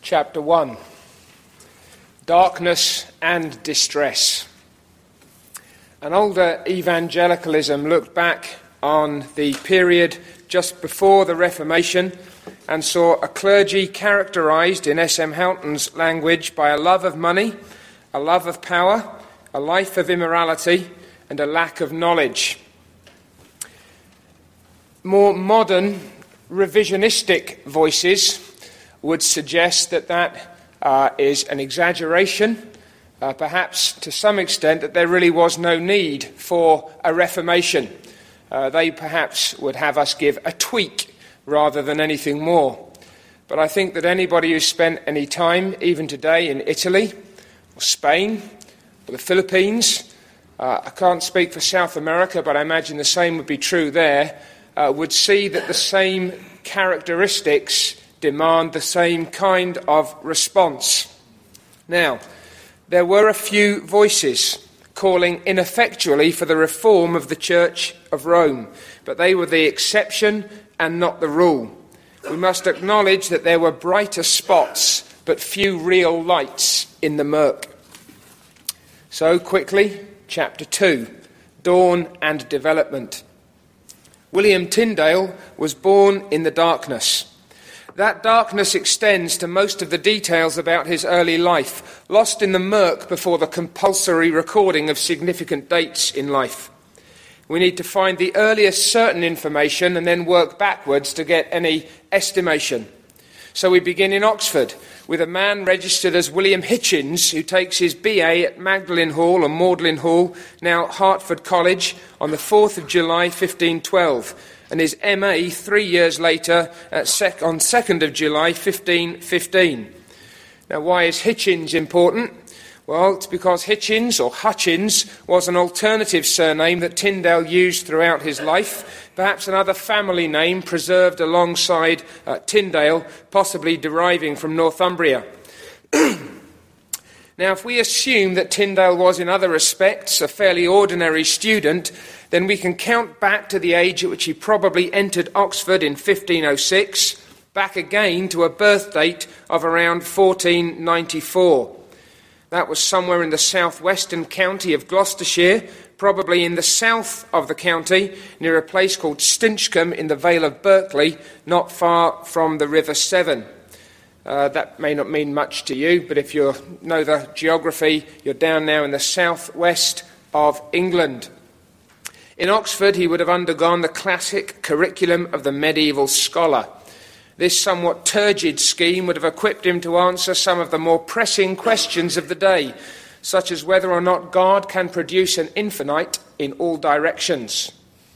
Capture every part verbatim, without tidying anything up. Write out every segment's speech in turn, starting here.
chapter one, Darkness and Distress. An older evangelicalism looked back on the period just before the Reformation and saw a clergy characterised, in S M Houghton's language, by a love of money, a love of power, a life of immorality, and a lack of knowledge. More modern, revisionistic voices would suggest that that uh, is an exaggeration, uh, perhaps to some extent that there really was no need for a reformation. Uh, they perhaps would have us give a tweak rather than anything more. But I think that anybody who's spent any time, even today, in Italy, or Spain, or the Philippines, uh, I can't speak for South America, but I imagine the same would be true there, uh, would see that the same characteristics demand the same kind of response. Now, there were a few voices calling ineffectually for the reform of the Church of Rome, but they were the exception and not the rule. We must acknowledge that there were brighter spots, but few real lights in the murk. So, quickly, chapter two, Dawn and Development. William Tyndale was born in the darkness. That darkness extends to most of the details about his early life, lost in the murk before the compulsory recording of significant dates in life. We need to find the earliest certain information and then work backwards to get any estimation. So we begin in Oxford with a man registered as William Hitchins, who takes his B A at Magdalen Hall or Magdalen Hall, now Hertford College, on the fourth of July fifteen twelve. And his M A three years later at sec- on second of July fifteen fifteen. Now, why is Hitchins important? Well, it's because Hitchins, or Hutchins, was an alternative surname that Tyndale used throughout his life, perhaps another family name preserved alongside uh, Tyndale, possibly deriving from Northumbria. Now, if we assume that Tyndale was in other respects a fairly ordinary student, then we can count back to the age at which he probably entered Oxford in fifteen oh six, back again to a birth date of around fourteen ninety-four. That was somewhere in the southwestern county of Gloucestershire, probably in the south of the county, near a place called Stinchcombe in the Vale of Berkeley, not far from the River Severn. Uh, that may not mean much to you, but if you know the geography, you're down now in the southwest of England. In Oxford, he would have undergone the classic curriculum of the medieval scholar. This somewhat turgid scheme would have equipped him to answer some of the more pressing questions of the day, such as whether or not God can produce an infinite in all directions,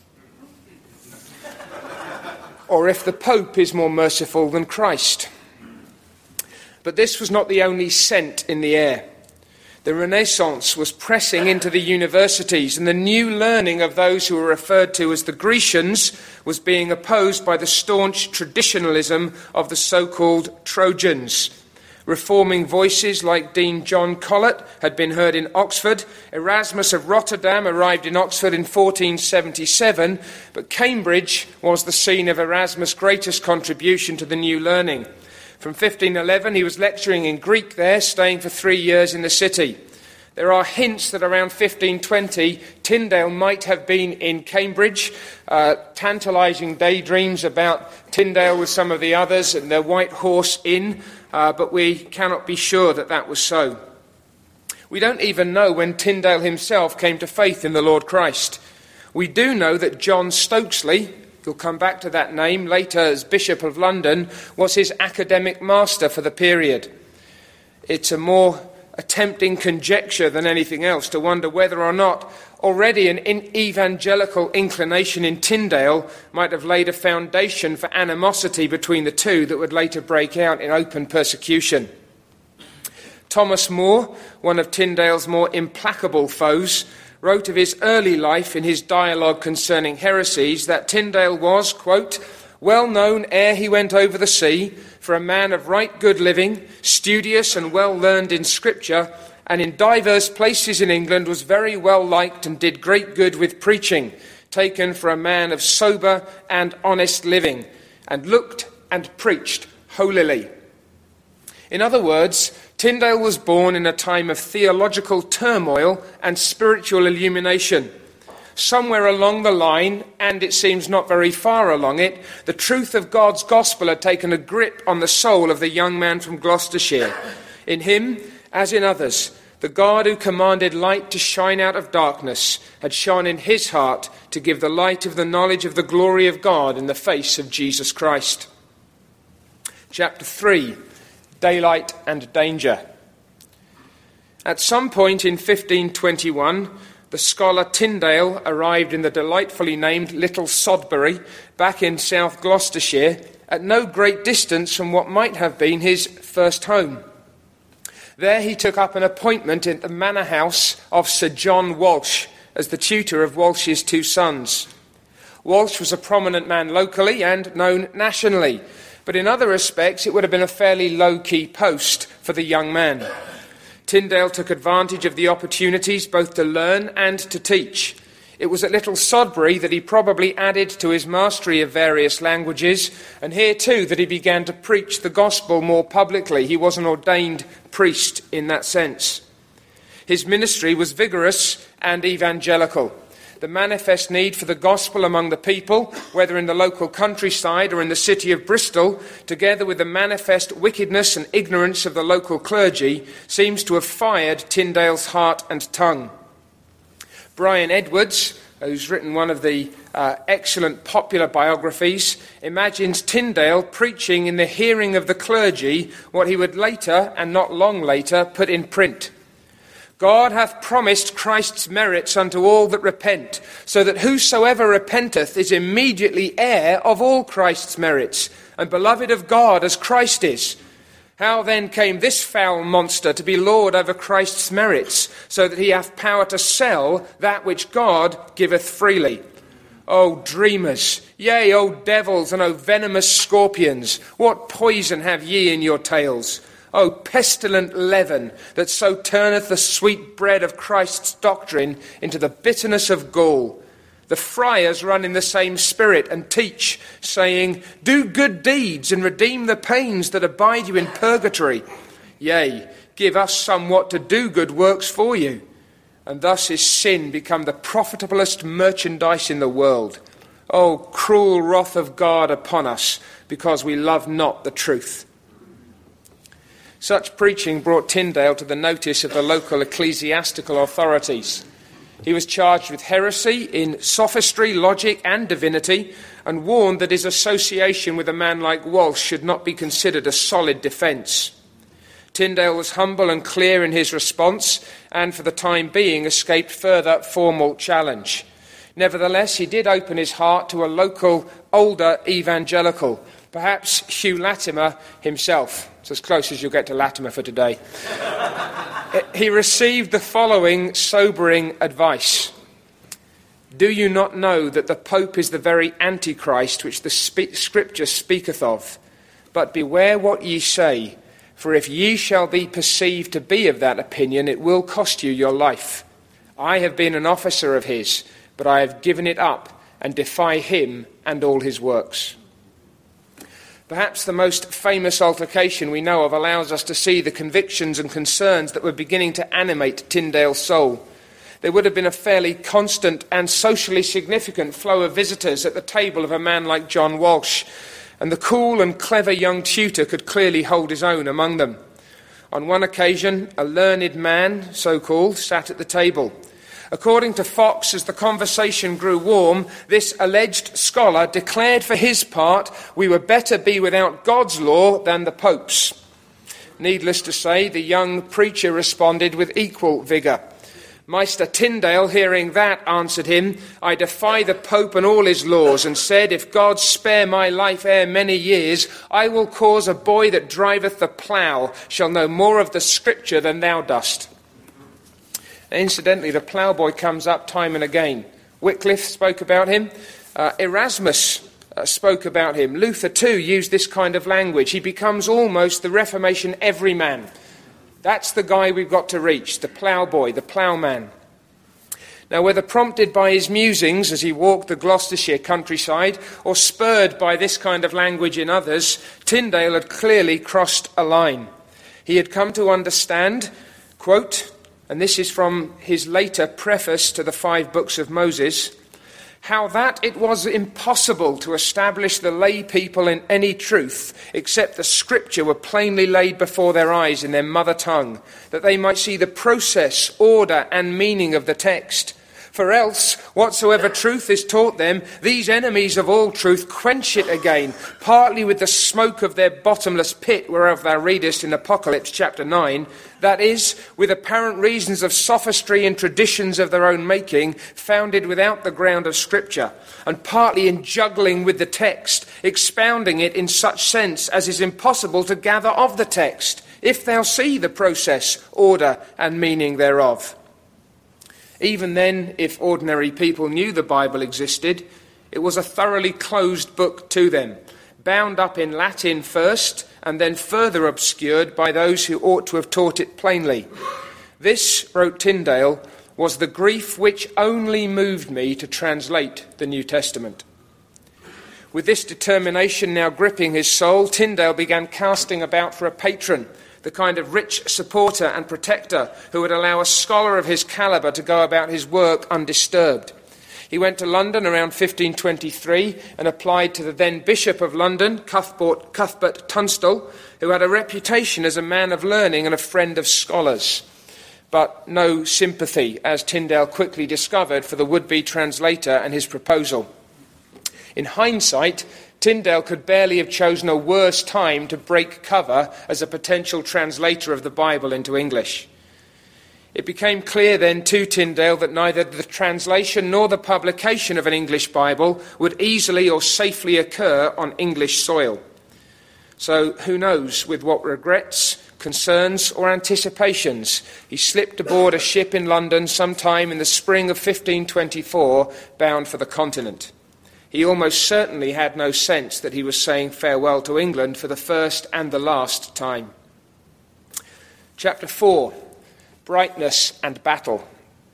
or if the Pope is more merciful than Christ. But this was not the only scent in the air. The Renaissance was pressing into the universities, and the new learning of those who were referred to as the Grecians was being opposed by the staunch traditionalism of the so-called Trojans. Reforming voices like Dean John Colet had been heard in Oxford. Erasmus of Rotterdam arrived in Oxford in fourteen seventy-seven, but Cambridge was the scene of Erasmus' greatest contribution to the new learning. From fifteen eleven, he was lecturing in Greek there, staying for three years in the city. There are hints that around fifteen twenty, Tyndale might have been in Cambridge, uh, tantalising daydreams about Tyndale with some of the others and the White Horse Inn, uh, but we cannot be sure that that was so. We don't even know when Tyndale himself came to faith in the Lord Christ. We do know that John Stokesley, we'll come back to that name later as Bishop of London, was his academic master for the period. It's a more attempting conjecture than anything else to wonder whether or not already an evangelical inclination in Tyndale might have laid a foundation for animosity between the two that would later break out in open persecution. Thomas More, one of Tyndale's more implacable foes, wrote of his early life in his dialogue concerning heresies that Tyndale was, quote, well known ere he went over the sea, for a man of right good living, studious and well learned in Scripture, and in divers places in England was very well liked and did great good with preaching, taken for a man of sober and honest living, and looked and preached holily. In other words, Tyndale was born in a time of theological turmoil and spiritual illumination. Somewhere along the line, and it seems not very far along it, the truth of God's gospel had taken a grip on the soul of the young man from Gloucestershire. In him, as in others, the God who commanded light to shine out of darkness had shone in his heart to give the light of the knowledge of the glory of God in the face of Jesus Christ. Chapter three, Daylight and Danger. At some point in fifteen twenty-one, the scholar Tyndale arrived in the delightfully named Little Sodbury, back in South Gloucestershire, at no great distance from what might have been his first home. There he took up an appointment in the manor house of Sir John Walsh as the tutor of Walsh's two sons. Walsh was a prominent man locally and known nationally, but in other respects it would have been a fairly low-key post for the young man. Tyndale took advantage of the opportunities both to learn and to teach. It was at Little Sodbury that he probably added to his mastery of various languages, and here too that he began to preach the gospel more publicly. He was an ordained priest in that sense. His ministry was vigorous and evangelical. The manifest need for the gospel among the people, whether in the local countryside or in the city of Bristol, together with the manifest wickedness and ignorance of the local clergy, seems to have fired Tyndale's heart and tongue. Brian Edwards, who's written one of the uh, excellent popular biographies, imagines Tyndale preaching in the hearing of the clergy what he would later, and not long later, put in print. God hath promised Christ's merits unto all that repent, so that whosoever repenteth is immediately heir of all Christ's merits, and beloved of God as Christ is. How then came this foul monster to be lord over Christ's merits, so that he hath power to sell that which God giveth freely? O dreamers, yea, O devils, and O venomous scorpions, what poison have ye in your tails? O pestilent leaven, that so turneth the sweet bread of Christ's doctrine into the bitterness of gall. The friars run in the same spirit and teach, saying, do good deeds and redeem the pains that abide you in purgatory. Yea, give us somewhat to do good works for you. And thus is sin become the profitablest merchandise in the world. O cruel wrath of God upon us, because we love not the truth. Such preaching brought Tyndale to the notice of the local ecclesiastical authorities. He was charged with heresy in sophistry, logic, and divinity, and warned that his association with a man like Walsh should not be considered a solid defence. Tyndale was humble and clear in his response, and for the time being escaped further formal challenge. Nevertheless, he did open his heart to a local, older evangelical, perhaps Hugh Latimer himself. It's as close as you'll get to Latimer for today. He received the following sobering advice. Do you not know that the Pope is the very Antichrist which the spe- Scripture speaketh of? But beware what ye say, for if ye shall be perceived to be of that opinion, it will cost you your life. I have been an officer of his, but I have given it up, and defy him and all his works. Perhaps the most famous altercation we know of allows us to see the convictions and concerns that were beginning to animate Tyndale's soul. There would have been a fairly constant and socially significant flow of visitors at the table of a man like John Walsh, and the cool and clever young tutor could clearly hold his own among them. On one occasion, a learned man, so-called, sat at the table. According to Fox, as the conversation grew warm, this alleged scholar declared for his part, we would better be without God's law than the Pope's. Needless to say, the young preacher responded with equal vigour. Meister Tyndale, hearing that, answered him, I defy the Pope and all his laws, and said, if God spare my life ere many years, I will cause a boy that driveth the plough shall know more of the Scripture than thou dost. Incidentally, the ploughboy comes up time and again. Wycliffe spoke about him. Uh, Erasmus uh, spoke about him. Luther, too, used this kind of language. He becomes almost the Reformation everyman. That's the guy we've got to reach, the ploughboy, the ploughman. Now, whether prompted by his musings as he walked the Gloucestershire countryside or spurred by this kind of language in others, Tyndale had clearly crossed a line. He had come to understand, quote, and this is from his later preface to the five books of Moses, how that it was impossible to establish the lay people in any truth except the scripture were plainly laid before their eyes in their mother tongue, that they might see the process, order, and meaning of the text. For else, whatsoever truth is taught them, these enemies of all truth quench it again, partly with the smoke of their bottomless pit, whereof thou readest in Apocalypse chapter nine, that is, with apparent reasons of sophistry and traditions of their own making, founded without the ground of Scripture, and partly in juggling with the text, expounding it in such sense as is impossible to gather of the text, if thou see the process, order, and meaning thereof. Even then, if ordinary people knew the Bible existed, it was a thoroughly closed book to them, bound up in Latin first, and then further obscured by those who ought to have taught it plainly. This, wrote Tyndale, was the grief which only moved me to translate the New Testament. With this determination now gripping his soul, Tyndale began casting about for a patron, the kind of rich supporter and protector who would allow a scholar of his calibre to go about his work undisturbed. He went to London around fifteen twenty-three and applied to the then Bishop of London, Cuthbert, Cuthbert Tunstall, who had a reputation as a man of learning and a friend of scholars. But no sympathy, as Tyndale quickly discovered, for the would-be translator and his proposal. In hindsight, Tyndale could barely have chosen a worse time to break cover as a potential translator of the Bible into English. It became clear then to Tyndale that neither the translation nor the publication of an English Bible would easily or safely occur on English soil. So who knows with what regrets, concerns or anticipations he slipped aboard a ship in London sometime in the spring of fifteen twenty-four, bound for the continent. He almost certainly had no sense that he was saying farewell to England for the first and the last time. Chapter four, Brightness and Battle.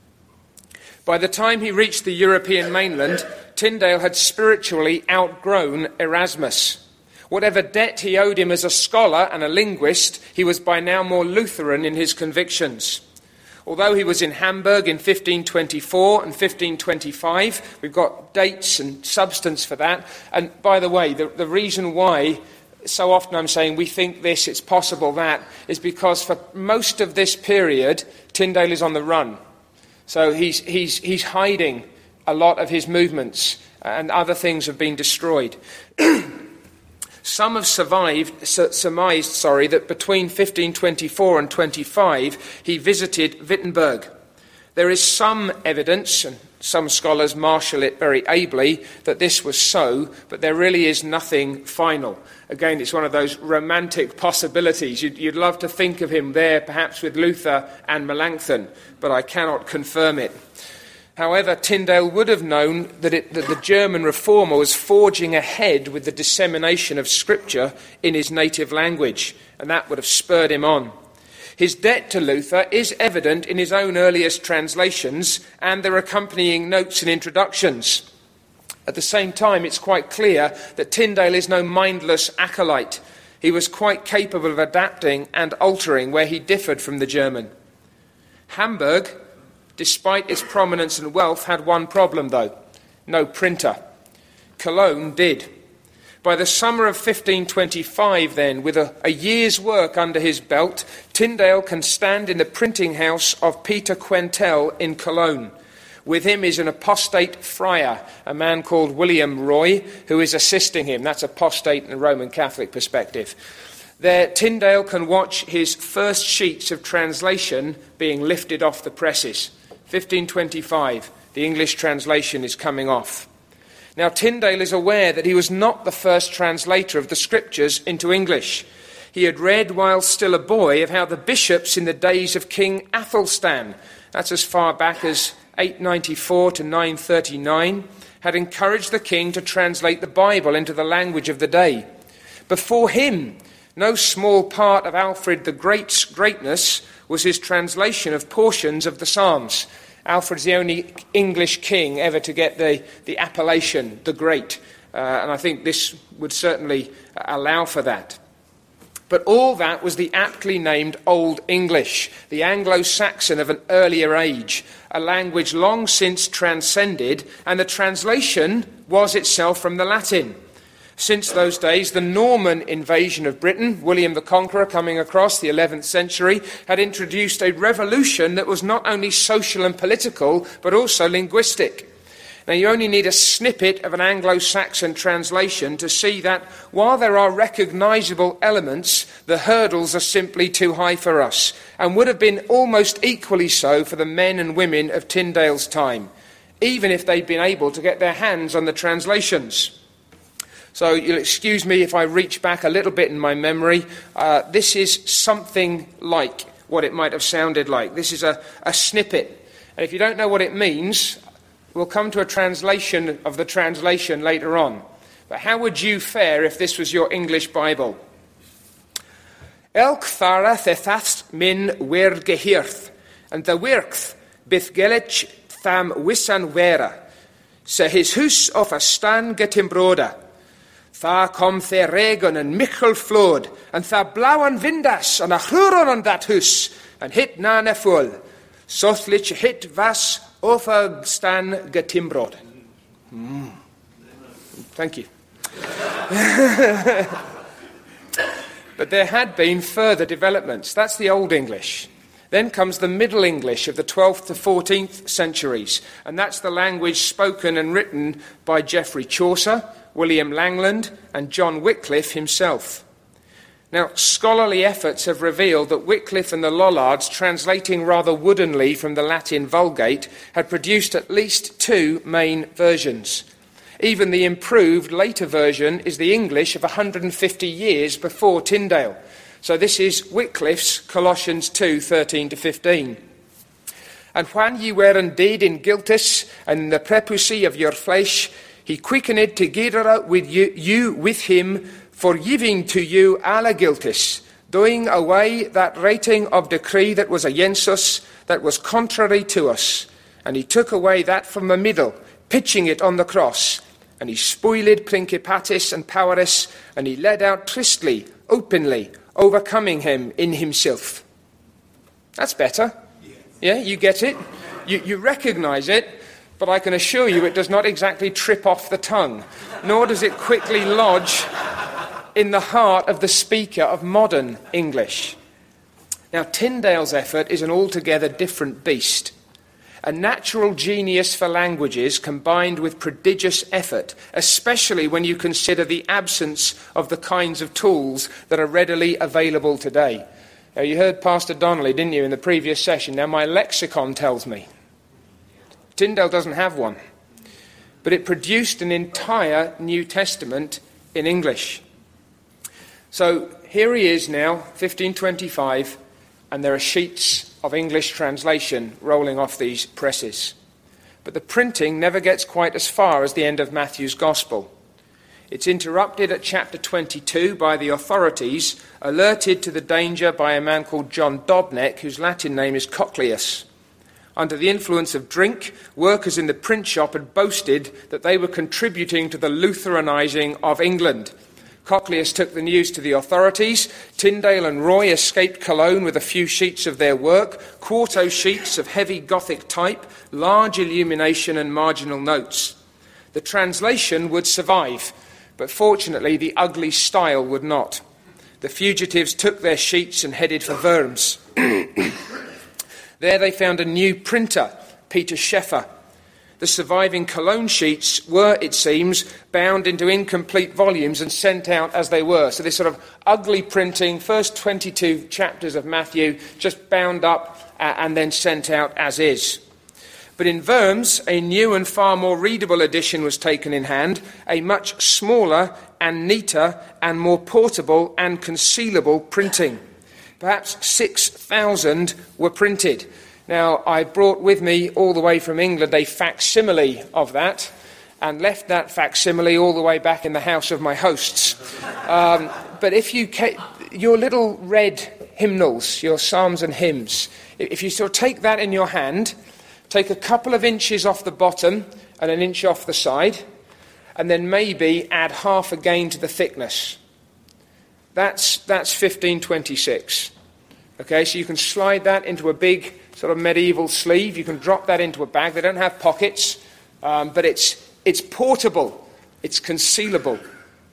By the time he reached the European mainland, Tyndale had spiritually outgrown Erasmus. Whatever debt he owed him as a scholar and a linguist, he was by now more Lutheran in his convictions. Although he was in Hamburg in fifteen twenty-four and fifteen twenty-five, we've got dates and substance for that. And by the way, the, the reason why so often I'm saying we think this, it's possible that, is because for most of this period, Tyndale is on the run. So he's, he's, he's hiding a lot of his movements, and other things have been destroyed. Some have survived, surmised sorry, that between fifteen twenty-four and twenty-five he visited Wittenberg. There is some evidence, and some scholars marshal it very ably, that this was so, but there really is nothing final. Again, it's one of those romantic possibilities. You'd, you'd love to think of him there, perhaps with Luther and Melanchthon, but I cannot confirm it. However, Tyndale would have known that, it, that the German reformer was forging ahead with the dissemination of Scripture in his native language, and that would have spurred him on. His debt to Luther is evident in his own earliest translations and their accompanying notes and introductions. At the same time, it's quite clear that Tyndale is no mindless acolyte. He was quite capable of adapting and altering where he differed from the German. Hamburg, despite its prominence and wealth, had one problem, though: no printer. Cologne did. By the summer of fifteen twenty-five, then, with a, a year's work under his belt, Tyndale can stand in the printing house of Peter Quentel in Cologne. With him is an apostate friar, a man called William Roy, who is assisting him. That's apostate in a Roman Catholic perspective. There, Tyndale can watch his first sheets of translation being lifted off the presses. fifteen twenty-five, the English translation is coming off. Now, Tyndale is aware that he was not the first translator of the Scriptures into English. He had read, while still a boy, of how the bishops in the days of King Athelstan, that's as far back as eight ninety-four to nine thirty-nine, had encouraged the king to translate the Bible into the language of the day. Before him, no small part of Alfred the Great's greatness was his translation of portions of the Psalms. Alfred's the only English king ever to get the, the appellation, the Great, uh, and I think this would certainly allow for that. But all that was the aptly named Old English, the Anglo-Saxon of an earlier age, a language long since transcended, and the translation was itself from the Latin. Since those days, the Norman invasion of Britain, William the Conqueror coming across the eleventh century, had introduced a revolution that was not only social and political, but also linguistic. Now, you only need a snippet of an Anglo-Saxon translation to see that while there are recognisable elements, the hurdles are simply too high for us, and would have been almost equally so for the men and women of Tyndale's time, even if they'd been able to get their hands on the translations. So you'll excuse me if I reach back a little bit in my memory. Uh, this is something like what it might have sounded like. This is a, a snippet. And if you don't know what it means, we'll come to a translation of the translation later on. But how would you fare if this was your English Bible? Elk thara thethast min wer gehirth, and the wirth bith gelech tham wisan wera, se his hus of a stan getimbroda. Tha kom the regon and michel flod, and tha blauan vindas and a chluron on that hus, and hit na ne full. Sothlich hit vas ofag stan getimbrod. Mm. Thank you. But there had been further developments. That's the Old English. Then comes the Middle English of the twelfth to fourteenth centuries, and that's the language spoken and written by Geoffrey Chaucer, William Langland, and John Wycliffe himself. Now, scholarly efforts have revealed that Wycliffe and the Lollards, translating rather woodenly from the Latin Vulgate, had produced at least two main versions. Even the improved later version is the English of one hundred fifty years before Tyndale. So this is Wycliffe's Colossians two, thirteen to fifteen. And when ye were indeed in guiltis and in the prepucy of your flesh, he quickened together with you, you with him, forgiving to you alla guiltis, doing away that rating of decree that was against us, that was contrary to us. And he took away that from the middle, pitching it on the cross. And he spoiled principatis and powers, and he led out tristly, openly, overcoming him in himself. That's better. Yeah, you get it? You, you recognise it, but I can assure you it does not exactly trip off the tongue, nor does it quickly lodge in the heart of the speaker of modern English. Now, Tyndale's effort is an altogether different beast. A natural genius for languages combined with prodigious effort, especially when you consider the absence of the kinds of tools that are readily available today. Now, you heard Pastor Donnelly, didn't you, in the previous session? Now, my lexicon tells me Tyndale doesn't have one, but it produced an entire New Testament in English. So here he is now, fifteen twenty-five, and there are sheets of English translation rolling off these presses. But the printing never gets quite as far as the end of Matthew's Gospel. It's interrupted at chapter twenty-two by the authorities, alerted to the danger by a man called John Dobneck, whose Latin name is Cochleus. Under the influence of drink, workers in the print shop had boasted that they were contributing to the Lutheranizing of England. Cochleus took the news to the authorities. Tyndale and Roy escaped Cologne with a few sheets of their work, quarto sheets of heavy Gothic type, large illumination and marginal notes. The translation would survive, but fortunately the ugly style would not. The fugitives took their sheets and headed for Worms. There they found a new printer, Peter Scheffer. The surviving Cologne sheets were, it seems, bound into incomplete volumes and sent out as they were. So this sort of ugly printing, first twenty-two chapters of Matthew, just bound up uh, and then sent out as is. But in Worms, a new and far more readable edition was taken in hand, a much smaller and neater and more portable and concealable printing. Perhaps six thousand were printed. Now, I brought with me all the way from England a facsimile of that and left that facsimile all the way back in the house of my hosts. Um, but if you, ca- your little red hymnals, your psalms and hymns, if you sort of take that in your hand, take a couple of inches off the bottom and an inch off the side, and then maybe add half again to the thickness. That's, that's fifteen twenty-six. Okay, so you can slide that into a big sort of medieval sleeve. You can drop that into a bag. They don't have pockets, um, but it's, it's portable. It's concealable.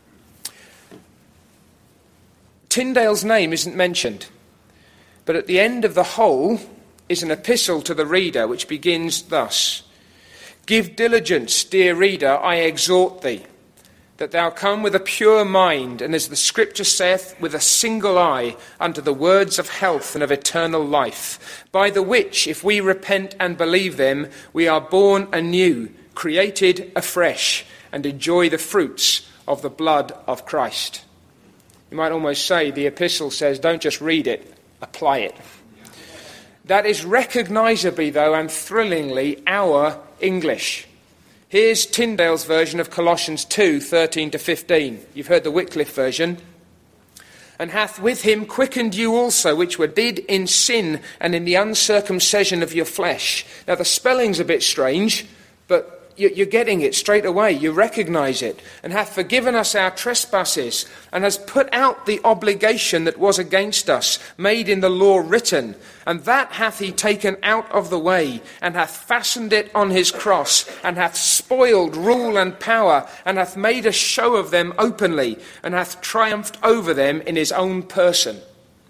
Tyndale's name isn't mentioned, but at the end of the whole is an epistle to the reader which begins thus: "Give diligence, dear reader, I exhort thee, that thou come with a pure mind, and as the Scripture saith, with a single eye unto the words of health and of eternal life, by the which, if we repent and believe them, we are born anew, created afresh, and enjoy the fruits of the blood of Christ." You might almost say the epistle says, don't just read it, apply it. That is recognisably, though, and thrillingly our English. Here's Tyndale's version of Colossians two, thirteen to fifteen. You've heard the Wycliffe version. "And hath with him quickened you also, which were dead in sin and in the uncircumcision of your flesh." Now the spelling's a bit strange, but you're getting it straight away. You recognise it. "And hath forgiven us our trespasses, and has put out the obligation that was against us, made in the law written. And that hath he taken out of the way, and hath fastened it on his cross, and hath spoiled rule and power, and hath made a show of them openly, and hath triumphed over them in his own person."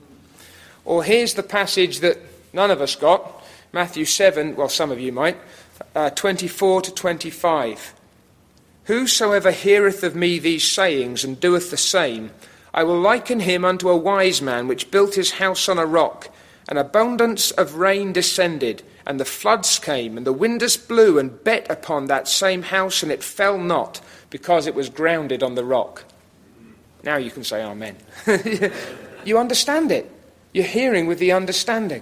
Or here's the passage that none of us got, Matthew seven, well, some of you might, Uh, twenty-four to twenty-five. "Whosoever heareth of me these sayings and doeth the same, I will liken him unto a wise man which built his house on a rock. And abundance of rain descended, and the floods came, and the winds blew and beat upon that same house, and it fell not, because it was grounded on the rock." Now you can say amen. You understand it. You're hearing with the understanding.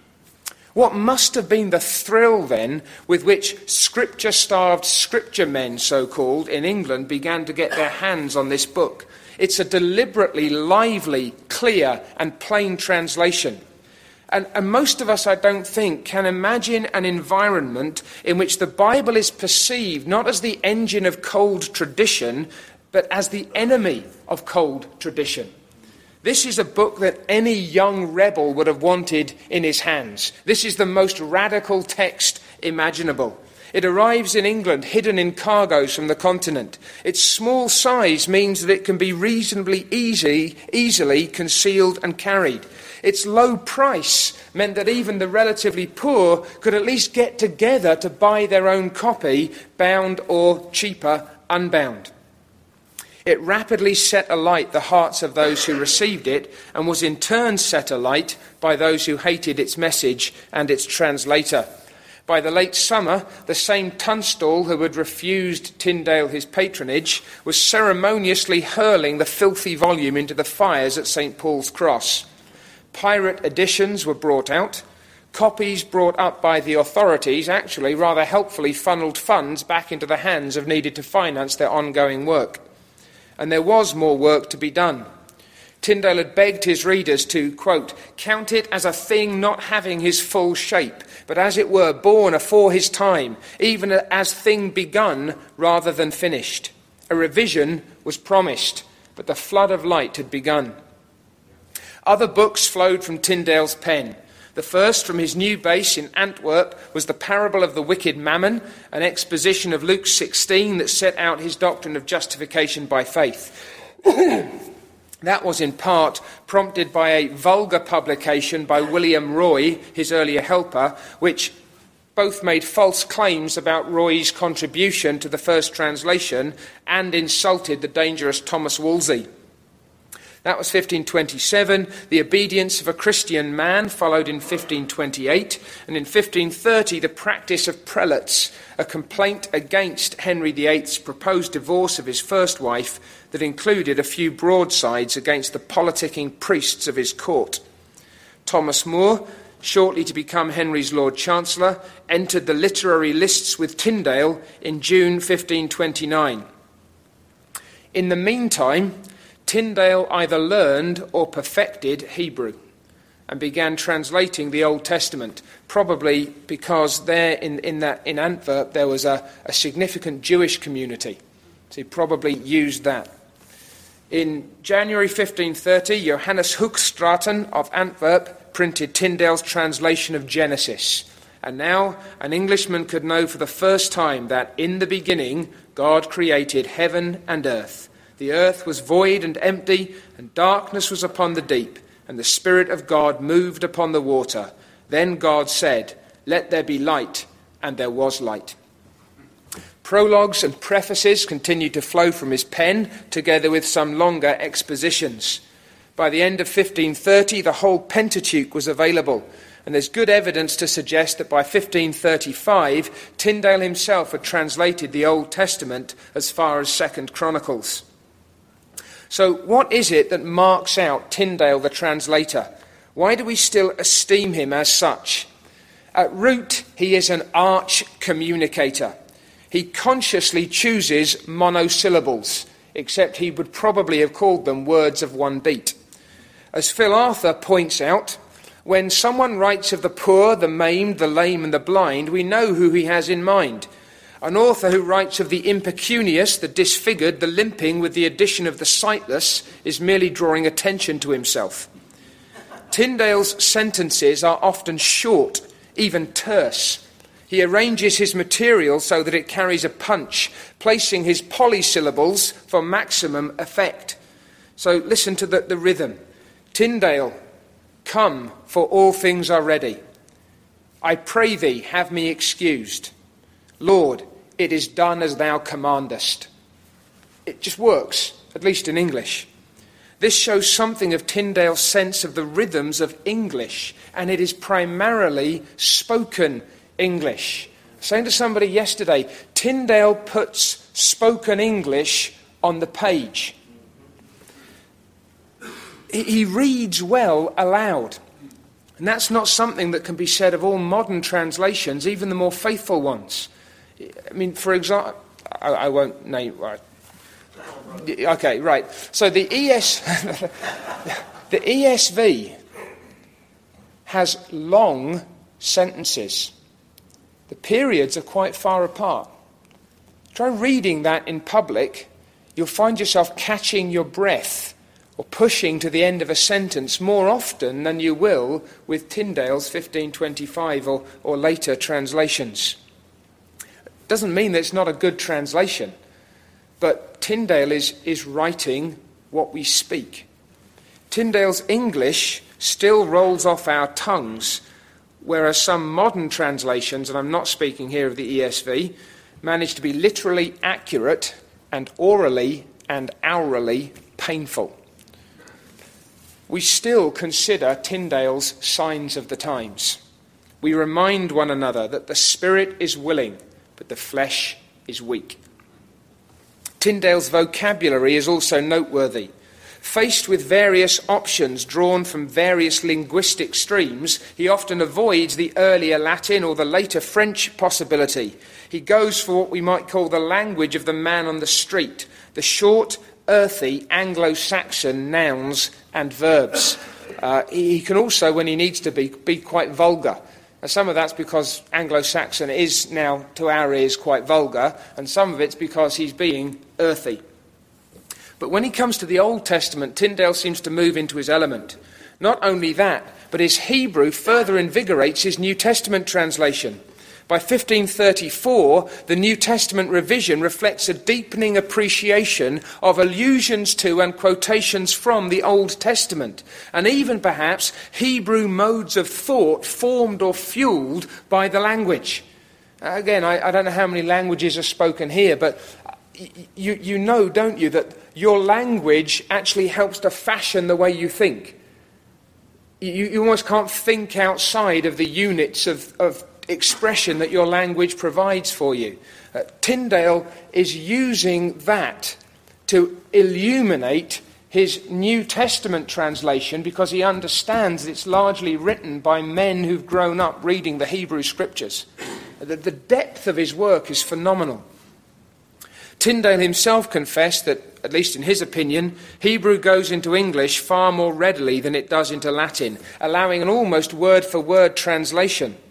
What must have been the thrill then with which scripture-starved scripture men, so-called, in England began to get their hands on this book. It's a deliberately lively, clear and plain translation. And, and most of us, I don't think, can imagine an environment in which the Bible is perceived not as the engine of cold tradition, but as the enemy of cold tradition. This is a book that any young rebel would have wanted in his hands. This is the most radical text imaginable. It arrives in England hidden in cargoes from the continent. Its small size means that it can be reasonably easy, easily concealed and carried. Its low price meant that even the relatively poor could at least get together to buy their own copy, bound or cheaper, unbound. It rapidly set alight the hearts of those who received it, and was in turn set alight by those who hated its message and its translator. By the late summer, the same Tunstall who had refused Tyndale his patronage was ceremoniously hurling the filthy volume into the fires at Saint Paul's Cross. Pirate editions were brought out. Copies brought up by the authorities actually rather helpfully funneled funds back into the hands of needed to finance their ongoing work. And there was more work to be done. Tyndale had begged his readers to, quote, "count it as a thing not having his full shape, but as it were born afore his time, even as thing begun rather than finished." A revision was promised, but the flood of light had begun. Other books flowed from Tyndale's pen. The first, from his new base in Antwerp, was The Parable of the Wicked Mammon, an exposition of Luke sixteen that set out his doctrine of justification by faith. That was in part prompted by a vulgar publication by William Roy, his earlier helper, which both made false claims about Roy's contribution to the first translation and insulted the dangerous Thomas Wolsey. That was fifteen twenty-seven. The Obedience of a Christian Man followed in fifteen twenty-eight. And in fifteen thirty, The Practice of Prelates, a complaint against Henry the Eighth's proposed divorce of his first wife that included a few broadsides against the politicking priests of his court. Thomas More, shortly to become Henry's Lord Chancellor, entered the literary lists with Tyndale in June fifteen twenty-nine. In the meantime, Tyndale either learned or perfected Hebrew and began translating the Old Testament, probably because there in, in, that, in Antwerp there was a, a significant Jewish community. So he probably used that. In January fifteen thirty, Johannes Hoogstraten of Antwerp printed Tyndale's translation of Genesis. And now an Englishman could know for the first time that in the beginning God created heaven and earth. The earth was void and empty, and darkness was upon the deep, and the Spirit of God moved upon the water. Then God said, "Let there be light," and there was light. Prologues and prefaces continued to flow from his pen, together with some longer expositions. By the end of fifteen thirty, the whole Pentateuch was available, and there's good evidence to suggest that by fifteen thirty-five, Tyndale himself had translated the Old Testament as far as Second Chronicles. So what is it that marks out Tyndale the translator? Why do we still esteem him as such? At root, he is an arch communicator. He consciously chooses monosyllables, except he would probably have called them words of one beat. As Phil Arthur points out, when someone writes of the poor, the maimed, the lame and the blind, we know who he has in mind. An author who writes of the impecunious, the disfigured, the limping with the addition of the sightless is merely drawing attention to himself. Tyndale's sentences are often short, even terse. He arranges his material so that it carries a punch, placing his polysyllables for maximum effect. So listen to the, the rhythm. Tyndale, come, for all things are ready. I pray thee, have me excused. Lord, it is done as thou commandest. It just works, at least in English. This shows something of Tyndale's sense of the rhythms of English, and it is primarily spoken English. I was saying to somebody yesterday, Tyndale puts spoken English on the page. He reads well aloud. And that's not something that can be said of all modern translations, even the more faithful ones. I mean, for example, I, I won't name... Right. Okay, right. So the E S, the E S V has long sentences. The periods are quite far apart. Try reading that in public, you'll find yourself catching your breath or pushing to the end of a sentence more often than you will with Tyndale's fifteen twenty-five or, or later translations. It doesn't mean that it's not a good translation, but Tyndale is, is writing what we speak. Tyndale's English still rolls off our tongues, whereas some modern translations, and I'm not speaking here of the E S V, manage to be literally accurate and orally and hourly painful. We still consider Tyndale's signs of the times. We remind one another that the spirit is willing, but the flesh is weak. Tyndale's vocabulary is also noteworthy. Faced with various options drawn from various linguistic streams, he often avoids the earlier Latin or the later French possibility. He goes for what we might call the language of the man on the street, the short, earthy Anglo-Saxon nouns and verbs. Uh, he can also, when he needs to be, be quite vulgar. And some of that's because Anglo-Saxon is now, to our ears, quite vulgar, and some of it's because he's being earthy. But when he comes to the Old Testament, Tyndale seems to move into his element. Not only that, but his Hebrew further invigorates his New Testament translation. By fifteen thirty-four, the New Testament revision reflects a deepening appreciation of allusions to and quotations from the Old Testament, and even perhaps Hebrew modes of thought formed or fueled by the language. Again, I, I don't know how many languages are spoken here, but you, you know, don't you, that your language actually helps to fashion the way you think. You, you almost can't think outside of the units of, of expression that your language provides for you. Uh, Tyndale is using that to illuminate his New Testament translation because he understands it's largely written by men who've grown up reading the Hebrew Scriptures. The, the depth of his work is phenomenal. Tyndale himself confessed that, at least in his opinion, Hebrew goes into English far more readily than it does into Latin, allowing an almost word-for-word translation.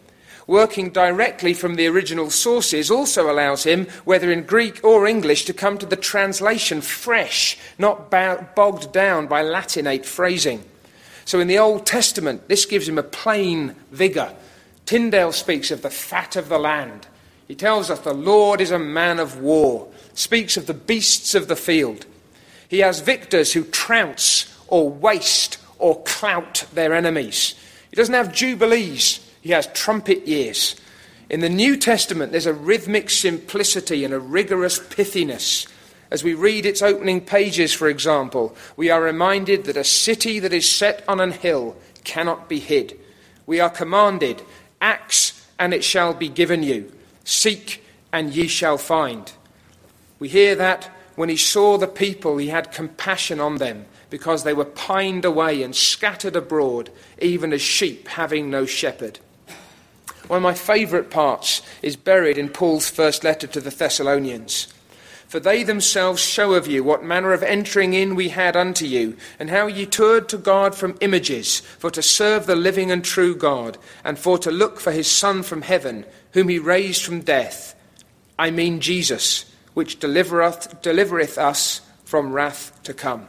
Working directly from the original sources also allows him, whether in Greek or English, to come to the translation fresh, not bogged down by Latinate phrasing. So in the Old Testament, this gives him a plain vigour. Tyndale speaks of the fat of the land. He tells us the Lord is a man of war, speaks of the beasts of the field. He has victors who trounce or waste or clout their enemies. He doesn't have jubilees. He has trumpet years. In the New Testament, there's a rhythmic simplicity and a rigorous pithiness. As we read its opening pages, for example, we are reminded that a city that is set on an hill cannot be hid. We are commanded, ask and it shall be given you. Seek and ye shall find. We hear that when he saw the people, he had compassion on them, because they were pined away and scattered abroad, even as sheep having no shepherd. One of my favourite parts is buried in Paul's first letter to the Thessalonians. For they themselves show of you what manner of entering in we had unto you, and how ye turned to God from images, for to serve the living and true God, and for to look for his Son from heaven, whom he raised from death, I mean Jesus, which delivereth, delivereth us from wrath to come.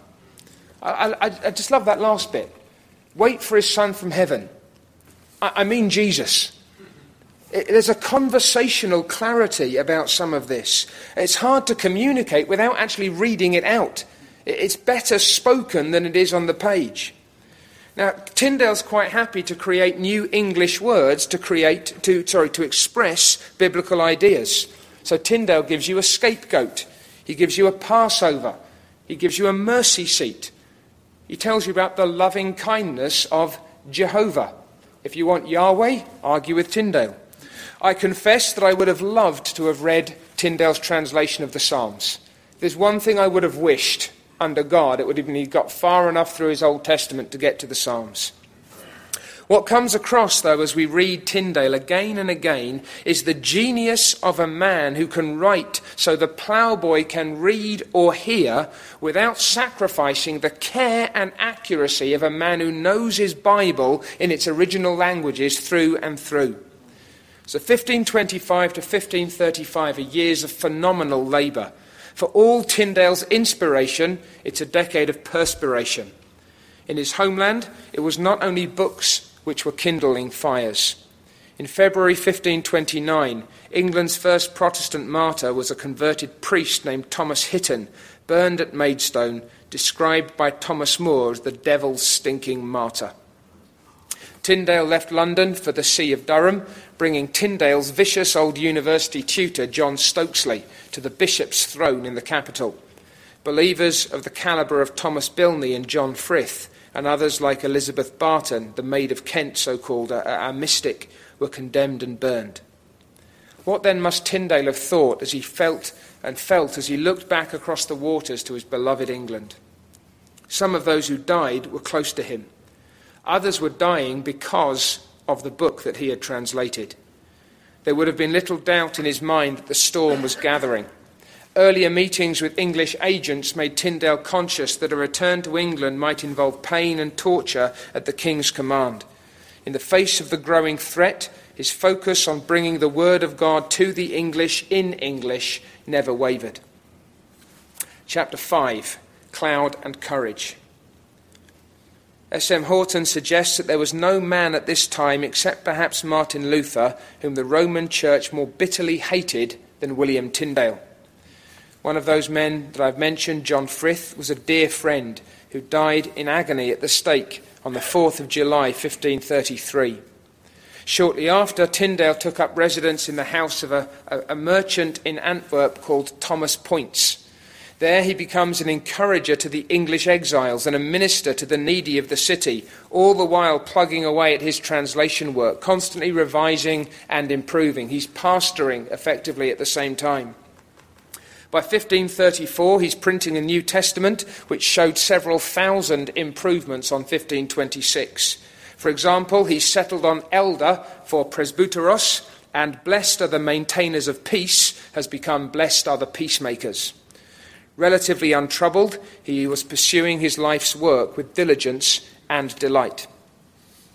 I, I, I just love that last bit. Wait for his Son from heaven. I, I mean Jesus. It, there's a conversational clarity about some of this. It's hard to communicate without actually reading it out. It, it's better spoken than it is on the page. Now, Tyndale's quite happy to create new English words to create, to sorry, to express biblical ideas. So Tyndale gives you a scapegoat. He gives you a Passover. He gives you a mercy seat. He tells you about the loving kindness of Jehovah. If you want Yahweh, argue with Tyndale. I confess that I would have loved to have read Tyndale's translation of the Psalms. There's one thing I would have wished under God, it would have been he got far enough through his Old Testament to get to the Psalms. What comes across, though, as we read Tyndale again and again, is the genius of a man who can write so the ploughboy can read or hear without sacrificing the care and accuracy of a man who knows his Bible in its original languages through and through. So fifteen twenty-five to fifteen thirty-five are years of phenomenal labour. For all Tyndale's inspiration, it's a decade of perspiration. In his homeland, it was not only books which were kindling fires. In February fifteen twenty-nine, England's first Protestant martyr was a converted priest named Thomas Hitton, burned at Maidstone, described by Thomas More as the devil's stinking martyr. Tyndale left London for the See of Durham, bringing Tyndale's vicious old university tutor, John Stokesley, to the bishop's throne in the capital. Believers of the calibre of Thomas Bilney and John Frith, and others like Elizabeth Barton, the Maid of Kent, so-called, a, a mystic, were condemned and burned. What then must Tyndale have thought as he felt and felt as he looked back across the waters to his beloved England? Some of those who died were close to him. Others were dying because of the book that he had translated. There would have been little doubt in his mind that the storm was gathering. Earlier meetings with English agents made Tyndale conscious that a return to England might involve pain and torture at the King's command. In the face of the growing threat, his focus on bringing the word of God to the English in English never wavered. Chapter five, Cloud and Courage. S M Horton suggests that there was no man at this time, except perhaps Martin Luther, whom the Roman Church more bitterly hated than William Tyndale. One of those men that I've mentioned, John Frith, was a dear friend who died in agony at the stake on the fourth of July, fifteen thirty-three. Shortly after, Tyndale took up residence in the house of a, a, a merchant in Antwerp called Thomas Poyntz. There he becomes an encourager to the English exiles and a minister to the needy of the city, all the while plugging away at his translation work, constantly revising and improving. He's pastoring effectively at the same time. By fifteen thirty-four, he's printing a New Testament which showed several thousand improvements on fifteen twenty-six. For example, he settled on elder for presbyteros, and blessed are the maintainers of peace has become blessed are the peacemakers. Relatively untroubled, he was pursuing his life's work with diligence and delight.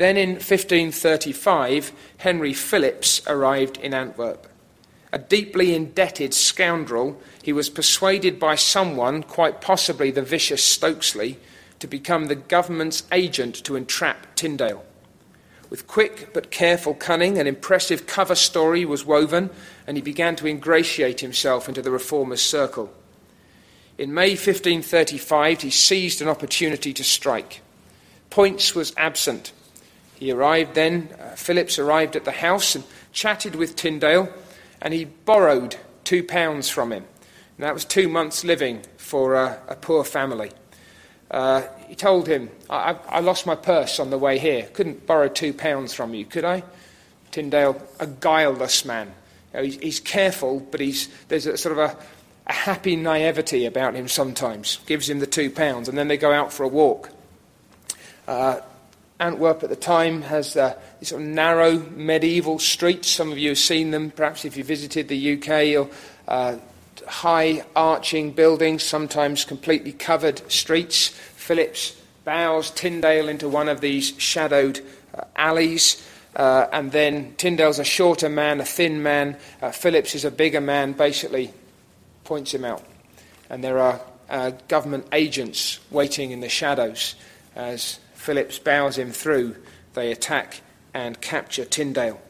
Then in fifteen thirty-five, Henry Phillips arrived in Antwerp. A deeply indebted scoundrel, he was persuaded by someone, quite possibly the vicious Stokesley, to become the government's agent to entrap Tyndale. With quick but careful cunning, an impressive cover story was woven, and he began to ingratiate himself into the reformers' circle. In May fifteen thirty-five, he seized an opportunity to strike. Poyntz was absent. He arrived then, uh, Phillips arrived at the house and chatted with Tyndale, and he borrowed two pounds from him. And that was two months' living for uh, a poor family. Uh, he told him, I, I lost my purse on the way here. Couldn't borrow two pounds from you, could I? Tyndale, a guileless man. You know, he's, he's careful, but he's, there's a sort of a, a happy naivety about him sometimes. Gives him the two pounds, and then they go out for a walk. Uh, Antwerp at the time has uh, these sort of narrow medieval streets. Some of you have seen them, perhaps if you visited the U K, or uh, high arching buildings, sometimes completely covered streets. Phillips bows Tyndale into one of these shadowed uh, alleys, uh, and then Tyndale's a shorter man, a thin man. Uh, Phillips is a bigger man, basically points him out. And there are uh, government agents waiting in the shadows as Phillips bows him through. They attack and capture Tyndale.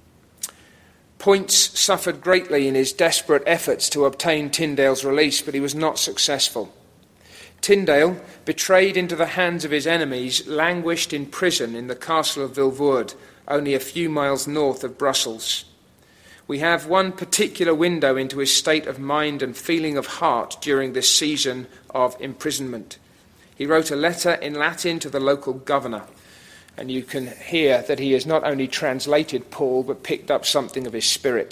Poyntz suffered greatly in his desperate efforts to obtain Tyndale's release, but he was not successful. Tyndale, betrayed into the hands of his enemies, languished in prison in the castle of Vilvoorde, only a few miles north of Brussels. We have one particular window into his state of mind and feeling of heart during this season of imprisonment. He wrote a letter in Latin to the local governor, and you can hear that he has not only translated Paul, but picked up something of his spirit.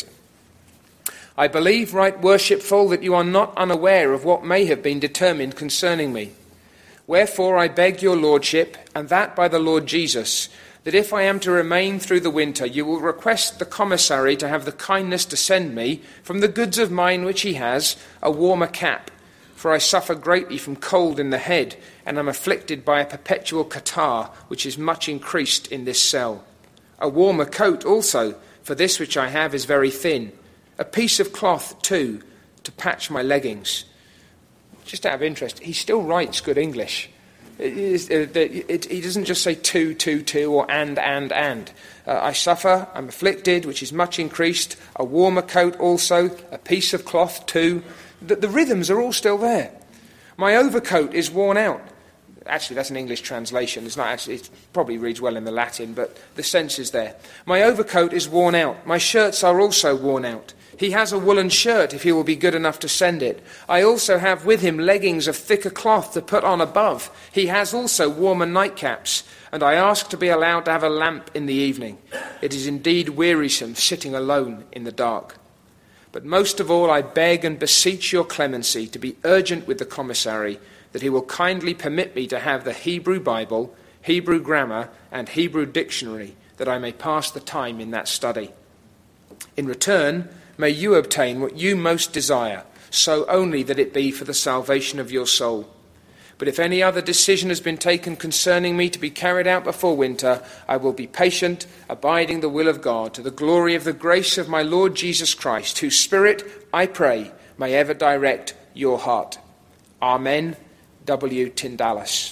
I believe, right worshipful, that you are not unaware of what may have been determined concerning me. Wherefore I beg your lordship, and that by the Lord Jesus, that if I am to remain through the winter, you will request the commissary to have the kindness to send me, from the goods of mine which he has, a warmer cap, for I suffer greatly from cold in the head, and am afflicted by a perpetual catarrh, which is much increased in this cell. A warmer coat also, for this which I have is very thin. A piece of cloth, too, to patch my leggings. Just out of interest, he still writes good English. It is, uh, it, it, he doesn't just say two, two, two, or and, and, and. Uh, I suffer, I'm afflicted, which is much increased. A warmer coat also, a piece of cloth, too. The, the rhythms are all still there. My overcoat is worn out. Actually, that's an English translation. It's not actually, it probably reads well in the Latin, but the sense is there. My overcoat is worn out. My shirts are also worn out. He has a woolen shirt, if he will be good enough to send it. I also have with him leggings of thicker cloth to put on above. He has also warmer nightcaps, and I ask to be allowed to have a lamp in the evening. It is indeed wearisome sitting alone in the dark. But most of all, I beg and beseech your clemency to be urgent with the commissary, that he will kindly permit me to have the Hebrew Bible, Hebrew grammar, and Hebrew dictionary, that I may pass the time in that study. In return, may you obtain what you most desire, so only that it be for the salvation of your soul. But if any other decision has been taken concerning me to be carried out before winter, I will be patient, abiding the will of God, to the glory of the grace of my Lord Jesus Christ, whose Spirit, I pray, may ever direct your heart. Amen. W. Tyndalis.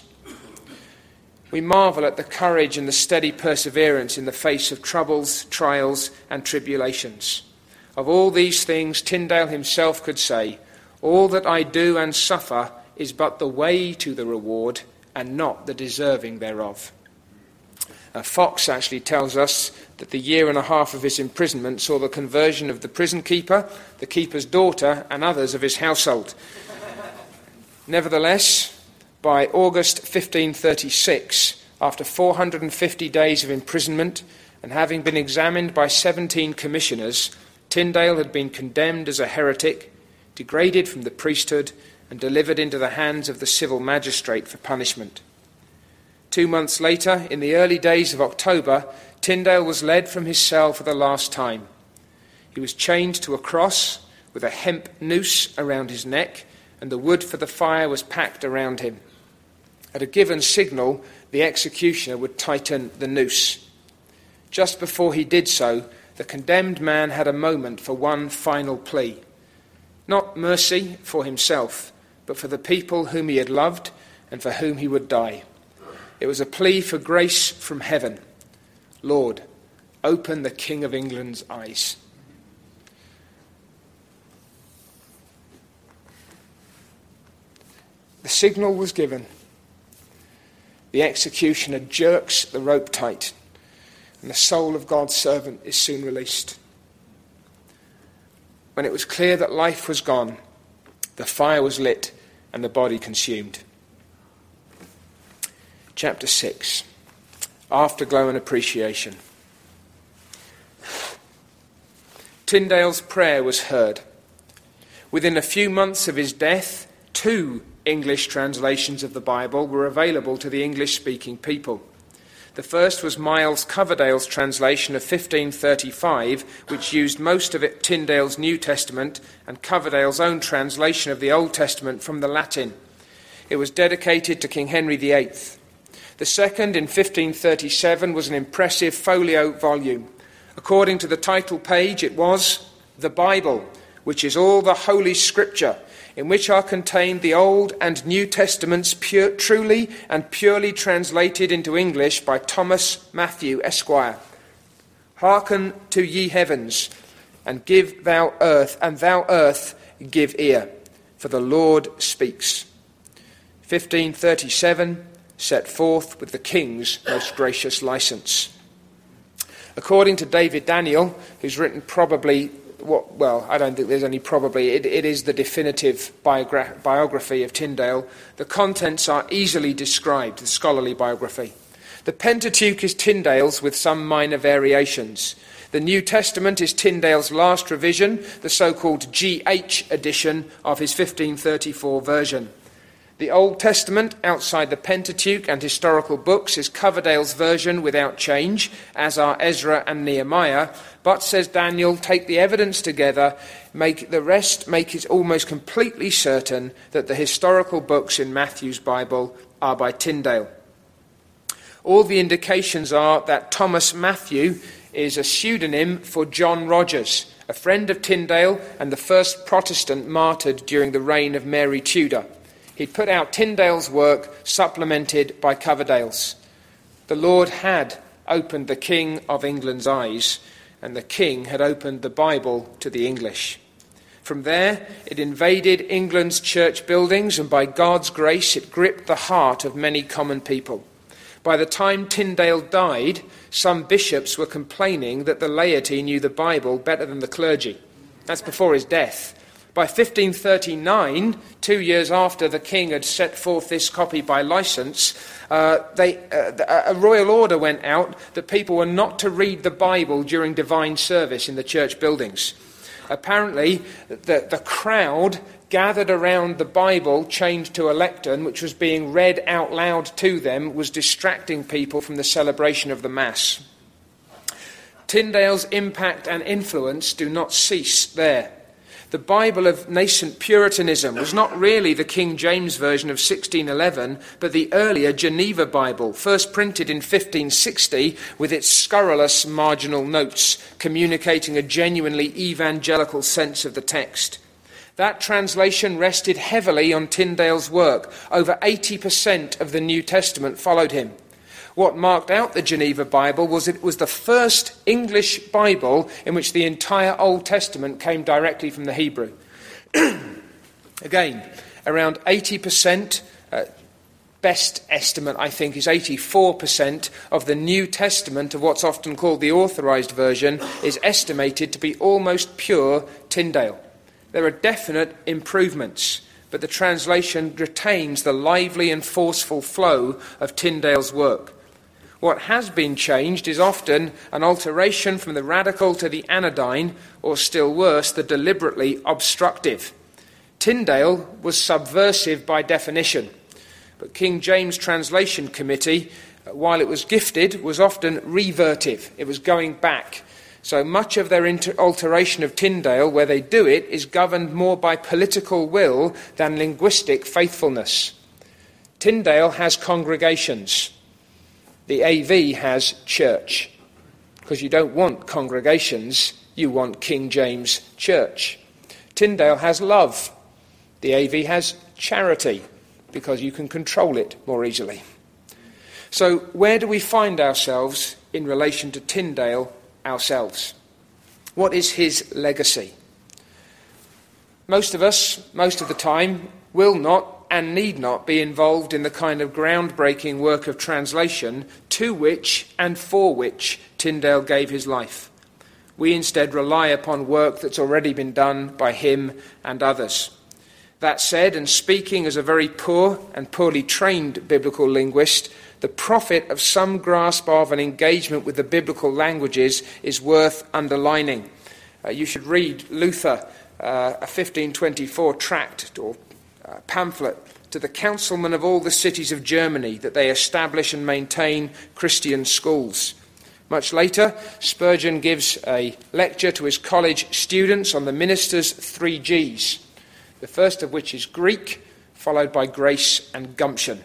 We marvel at the courage and the steady perseverance in the face of troubles, trials, and tribulations. Of all these things, Tyndale himself could say, all that I do and suffer is but the way to the reward, and not the deserving thereof. Uh, Fox actually tells us that the year and a half of his imprisonment saw the conversion of the prison keeper, the keeper's daughter, and others of his household. Nevertheless, by August fifteen thirty-six, after four hundred fifty days of imprisonment, and having been examined by seventeen commissioners, Tyndale had been condemned as a heretic, degraded from the priesthood, and delivered into the hands of the civil magistrate for punishment. Two months later, in the early days of October, Tyndale was led from his cell for the last time. He was chained to a cross with a hemp noose around his neck, and the wood for the fire was packed around him. At a given signal, the executioner would tighten the noose. Just before he did so, the condemned man had a moment for one final plea. Not mercy for himself, but for the people whom he had loved and for whom he would die. It was a plea for grace from heaven. Lord, open the King of England's eyes. The signal was given. The executioner jerks the rope tight, and the soul of God's servant is soon released. When it was clear that life was gone, the fire was lit and the body consumed. Chapter six. Afterglow and appreciation. Tyndale's prayer was heard. Within a few months of his death, two English translations of the Bible were available to the English-speaking people. The first was Miles Coverdale's translation of fifteen thirty-five, which used most of it Tyndale's New Testament and Coverdale's own translation of the Old Testament from the Latin. It was dedicated to King Henry the Eighth. The second, in fifteen thirty-seven, was an impressive folio volume. According to the title page, it was The Bible, which is all the Holy Scripture, in which are contained the Old and New Testaments pure, truly and purely translated into English by Thomas Matthew, Esquire. Hearken to ye heavens, and give thou earth, and thou earth give ear, for the Lord speaks. fifteen thirty-seven, set forth with the King's most gracious license. According to David Daniel, who's written probably What, well, I don't think there's any probably. It, it is the definitive biogra- biography of Tyndale. The contents are easily described, the scholarly biography. The Pentateuch is Tyndale's with some minor variations. The New Testament is Tyndale's last revision, the so-called G H edition of his fifteen thirty-four version. The Old Testament, outside the Pentateuch and historical books, is Coverdale's version without change, as are Ezra and Nehemiah. But, says Daniel, take the evidence together, make the rest make it almost completely certain that the historical books in Matthew's Bible are by Tyndale. All the indications are that Thomas Matthew is a pseudonym for John Rogers, a friend of Tyndale and the first Protestant martyred during the reign of Mary Tudor. He'd put out Tyndale's work, supplemented by Coverdale's. The Lord had opened the King of England's eyes, and the King had opened the Bible to the English. From there, it invaded England's church buildings, and by God's grace, it gripped the heart of many common people. By the time Tyndale died, some bishops were complaining that the laity knew the Bible better than the clergy. That's before his death. By fifteen thirty-nine, two years after the king had set forth this copy by license, uh, they, uh, a royal order went out that people were not to read the Bible during divine service in the church buildings. Apparently, the, the crowd gathered around the Bible chained to a lectern, which was being read out loud to them, was distracting people from the celebration of the Mass. Tyndale's impact and influence do not cease there. The Bible of nascent Puritanism was not really the King James Version of sixteen eleven, but the earlier Geneva Bible, first printed in fifteen sixty with its scurrilous marginal notes, communicating a genuinely evangelical sense of the text. That translation rested heavily on Tyndale's work. Over eighty percent of the New Testament followed him. What marked out the Geneva Bible was it was the first English Bible in which the entire Old Testament came directly from the Hebrew. Again, around eighty percent, uh, best estimate I think is eighty-four percent of the New Testament of what's often called the Authorized Version is estimated to be almost pure Tyndale. There are definite improvements, but the translation retains the lively and forceful flow of Tyndale's work. What has been changed is often an alteration from the radical to the anodyne, or still worse, the deliberately obstructive. Tyndale was subversive by definition, but King James Translation Committee, while it was gifted, was often revertive. It was going back. So much of their inter- alteration of Tyndale, where they do it, is governed more by political will than linguistic faithfulness. Tyndale has congregations. The A V has church, because you don't want congregations, you want King James Church. Tyndale has love. The A V has charity, because you can control it more easily. So where do we find ourselves in relation to Tyndale ourselves? What is his legacy? Most of us, most of the time, will not and need not be involved in the kind of groundbreaking work of translation to which and for which Tyndale gave his life. We instead rely upon work that's already been done by him and others. That said, and speaking as a very poor and poorly trained biblical linguist, the profit of some grasp of and engagement with the biblical languages is worth underlining. Uh, you should read Luther, uh, a fifteen twenty-four tract or uh, pamphlet to the councilmen of all the cities of Germany that they establish and maintain Christian schools. Much later, Spurgeon gives a lecture to his college students on the minister's three G's, the first of which is Greek, followed by grace and gumption.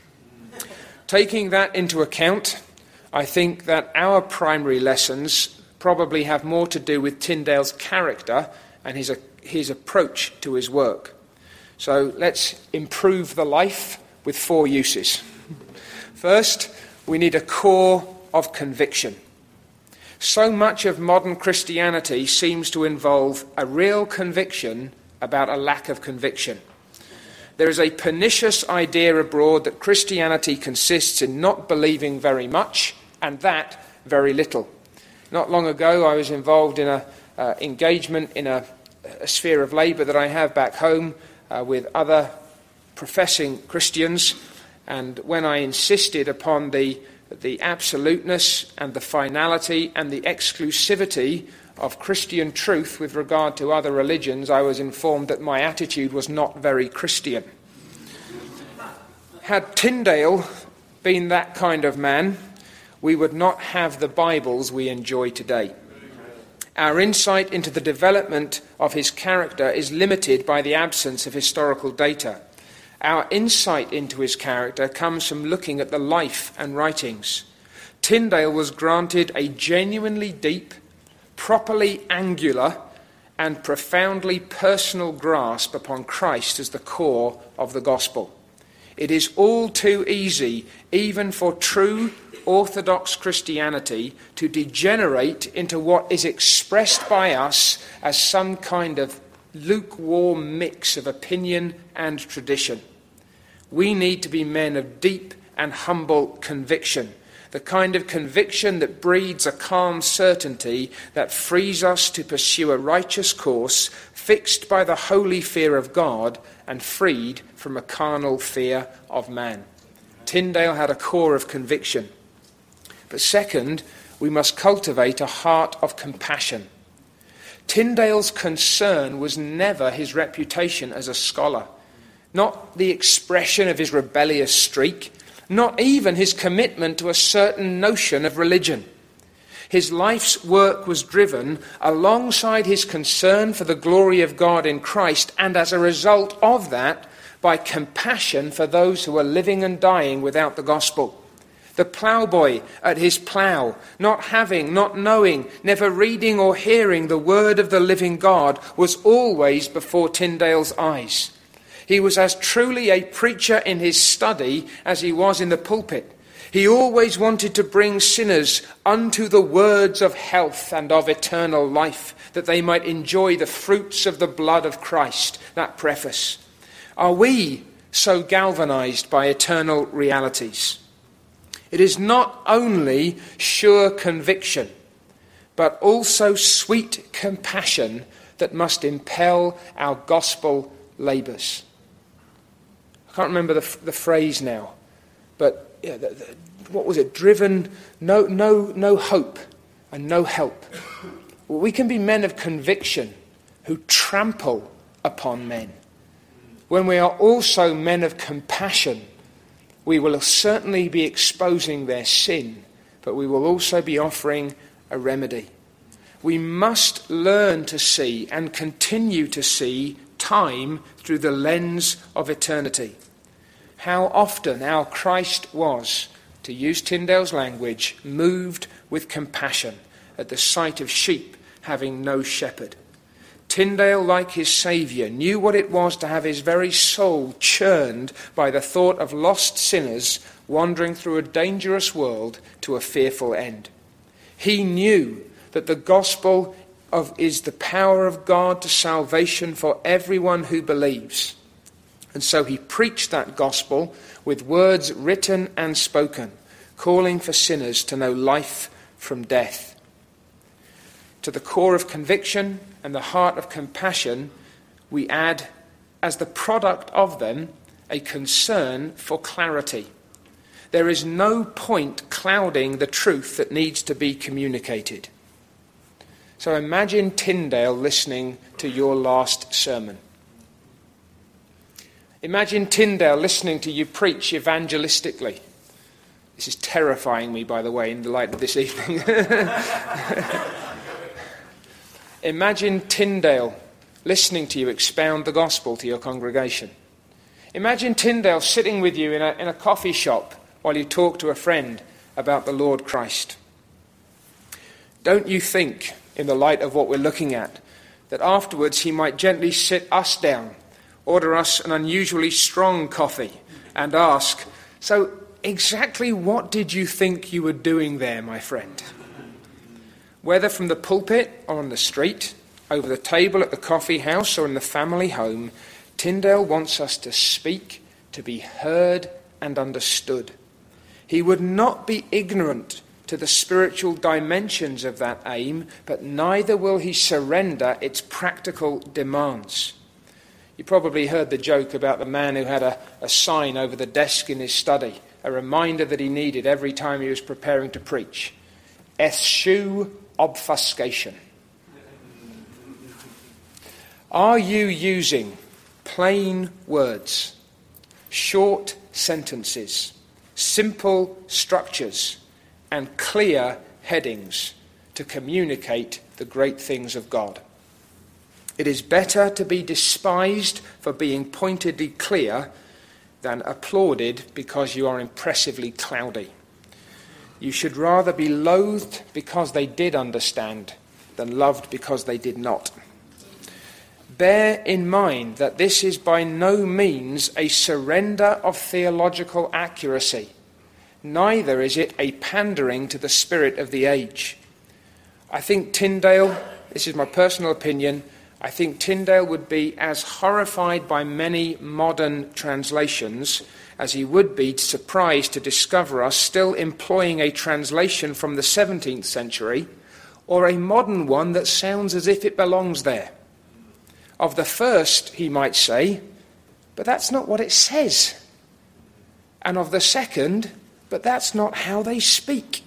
Taking that into account, I think that our primary lessons probably have more to do with Tyndale's character and his, his approach to his work. So let's improve the life with four uses. First, we need a core of conviction. So much of modern Christianity seems to involve a real conviction about a lack of conviction. There is a pernicious idea abroad that Christianity consists in not believing very much, and that very little. Not long ago, I was involved in an uh, engagement in a, a sphere of labour that I have back home uh, with other professing Christians, and when I insisted upon the, the absoluteness and the finality and the exclusivity of Christian truth with regard to other religions, I was informed that my attitude was not very Christian. Had Tyndale been that kind of man, we would not have the Bibles we enjoy today. Our insight into the development of his character is limited by the absence of historical data. Our insight into his character comes from looking at the life and writings. Tyndale was granted a genuinely deep, properly angular and profoundly personal grasp upon Christ as the core of the gospel. It is all too easy, even for true orthodox Christianity, to degenerate into what is expressed by us as some kind of lukewarm mix of opinion and tradition. We need to be men of deep and humble conviction, the kind of conviction that breeds a calm certainty that frees us to pursue a righteous course fixed by the holy fear of God and freed from a carnal fear of man. Tyndale had a core of conviction. But second, we must cultivate a heart of compassion. Tyndale's concern was never his reputation as a scholar, not the expression of his rebellious streak, not even his commitment to a certain notion of religion. His life's work was driven alongside his concern for the glory of God in Christ, and as a result of that, by compassion for those who are living and dying without the gospel. The ploughboy at his plough, not having, not knowing, never reading or hearing the word of the living God, was always before Tyndale's eyes. He was as truly a preacher in his study as he was in the pulpit. He always wanted to bring sinners unto the words of health and of eternal life, that they might enjoy the fruits of the blood of Christ. That preface. Are we so galvanized by eternal realities? It is not only sure conviction, but also sweet compassion that must impel our gospel labours. I can't remember the, the phrase now, but yeah, the, the, what was it? Driven, no, no, no hope and no help. Well, we can be men of conviction who trample upon men. When we are also men of compassion, we will certainly be exposing their sin, but we will also be offering a remedy. We must learn to see and continue to see time through the lens of eternity. How often our Christ was to use Tyndale's language, moved with compassion at the sight of sheep having no shepherd. Tyndale, like his Saviour, knew what it was to have his very soul churned by the thought of lost sinners wandering through a dangerous world to a fearful end. He knew that the gospel of is the power of God to salvation for everyone who believes. And so he preached that gospel with words written and spoken, calling for sinners to know life from death. To the core of conviction and the heart of compassion, we add, as the product of them, a concern for clarity. There is no point clouding the truth that needs to be communicated. So imagine Tyndale listening to your last sermon. Imagine Tyndale listening to you preach evangelistically. This is terrifying me, by the way, in the light of this evening. Imagine Tyndale listening to you expound the gospel to your congregation. Imagine Tyndale sitting with you in a, in a coffee shop while you talk to a friend about the Lord Christ. Don't you think, in the light of what we're looking at, that afterwards he might gently sit us down, order us an unusually strong coffee, and ask, "So exactly what did you think you were doing there, my friend?" Whether from the pulpit or on the street, over the table at the coffee house or in the family home, Tyndale wants us to speak, to be heard and understood. He would not be ignorant to the spiritual dimensions of that aim, but neither will he surrender its practical demands. You probably heard the joke about the man who had a, a sign over the desk in his study, a reminder that he needed every time he was preparing to preach. Eschew obfuscation. Are you using plain words, short sentences, simple structures, and clear headings to communicate the great things of God? It is better to be despised for being pointedly clear than applauded because you are impressively cloudy. You should rather be loathed because they did understand than loved because they did not. Bear in mind that this is by no means a surrender of theological accuracy. Neither is it a pandering to the spirit of the age. I think Tyndale, this is my personal opinion, I think Tyndale would be as horrified by many modern translations as he would be surprised to discover us still employing a translation from the seventeenth century or a modern one that sounds as if it belongs there. Of the first, he might say, but that's not what it says. And of the second, but that's not how they speak.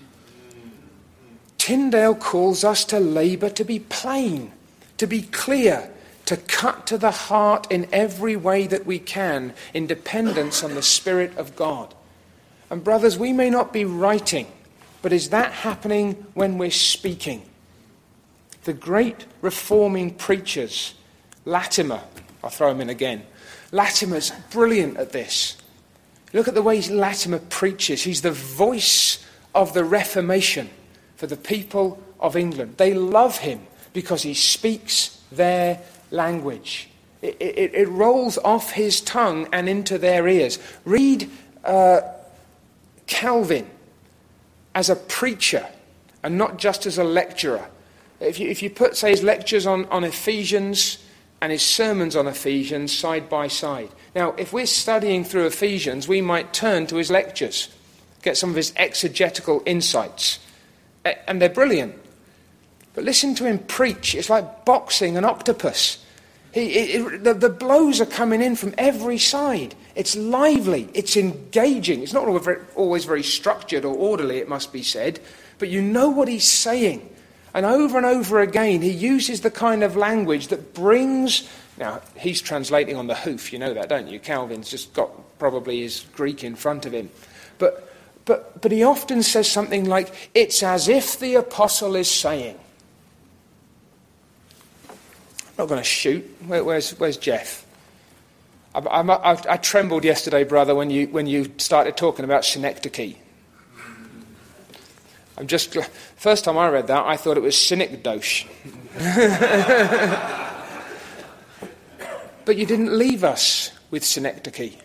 Tyndale calls us to labour to be plain, to be clear, to cut to the heart in every way that we can, in dependence on the Spirit of God. And brothers, we may not be writing, but is that happening when we're speaking? The great reforming preachers, Latimer, I'll throw him in again. Latimer's brilliant at this. Look at the way Latimer preaches. He's the voice of the Reformation for the people of England. They love him because he speaks their language. It, it, it rolls off his tongue and into their ears. Read uh, Calvin as a preacher and not just as a lecturer. If you, if you put, say, his lectures on, on Ephesians and his sermons on Ephesians side by side. Now, if we're studying through Ephesians, we might turn to his lectures, get some of his exegetical insights, and they're brilliant. But listen to him preach. It's like boxing an octopus. He, it, it, the, the blows are coming in from every side. It's lively. It's engaging. It's not always very, always very structured or orderly, it must be said. But you know what he's saying. And over and over again, he uses the kind of language that brings... Now, he's translating on the hoof, you know that, don't you? Calvin's just got probably his Greek in front of him. But, but, but he often says something like, it's as if the apostle is saying. I'm not going to shoot. Where, where's, where's Jeff? I, I, I, I trembled yesterday, brother, when you, when you started talking about synecdoche. I'm just gl- first time I read that, I thought it was synecdoche. But you didn't leave us with synecdoche.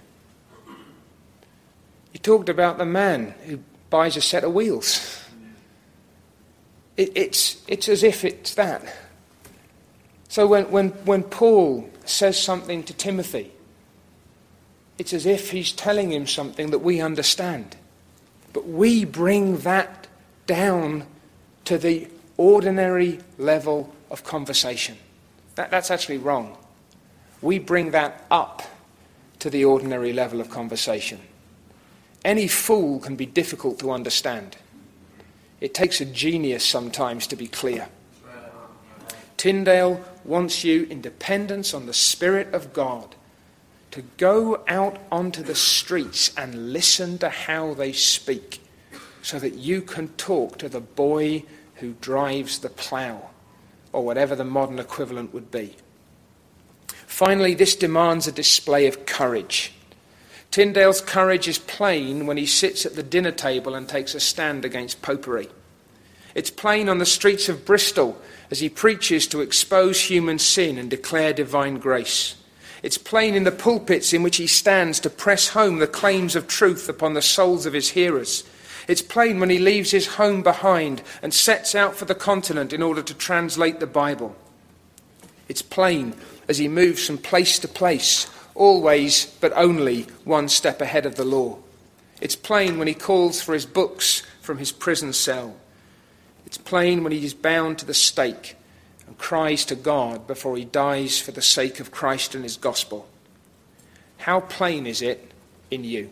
You talked about the man who buys a set of wheels. It, it's, it's as if it's that. So when, when, when Paul says something to Timothy, it's as if he's telling him something that we understand. But we bring that down to the ordinary level of conversation. That, that's actually wrong. We bring that up to the ordinary level of conversation. Any fool can be difficult to understand. It takes a genius sometimes to be clear. Tyndale wants you in dependence on the Spirit of God to go out onto the streets and listen to how they speak so that you can talk to the boy who drives the plough, or whatever the modern equivalent would be. Finally, this demands a display of courage. Tyndale's courage is plain when he sits at the dinner table and takes a stand against popery. It's plain on the streets of Bristol as he preaches to expose human sin and declare divine grace. It's plain in the pulpits in which he stands to press home the claims of truth upon the souls of his hearers. It's plain when he leaves his home behind and sets out for the continent in order to translate the Bible. It's plain as he moves from place to place, always but only one step ahead of the law. It's plain when he calls for his books from his prison cell. It's plain when he is bound to the stake and cries to God before he dies for the sake of Christ and his gospel. How plain is it in you?